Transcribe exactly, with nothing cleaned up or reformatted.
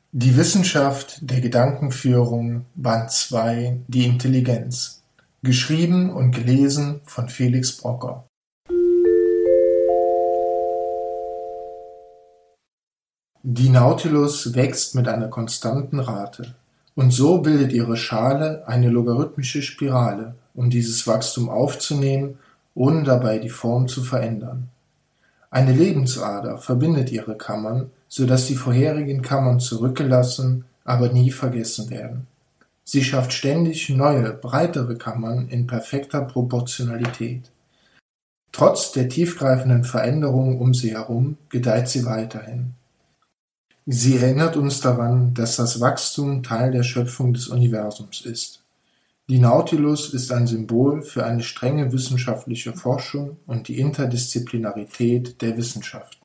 Die Wissenschaft der Gedankenführung, Band zwei, Die Intelligenz. Geschrieben und gelesen von Felix Brocker. Die Nautilus wächst mit einer konstanten Rate, und so bildet ihre Schale eine logarithmische Spirale, um dieses Wachstum aufzunehmen, ohne dabei die Form zu verändern. Eine Lebensader verbindet ihre Kammern, so dass die vorherigen Kammern zurückgelassen, aber nie vergessen werden. Sie schafft ständig neue, breitere Kammern in perfekter Proportionalität. Trotz der tiefgreifenden Veränderungen um sie herum gedeiht sie weiterhin. Sie erinnert uns daran, dass das Wachstum Teil der Schöpfung des Universums ist. Die Nautilus ist ein Symbol für eine strenge wissenschaftliche Forschung und die Interdisziplinarität der Wissenschaft.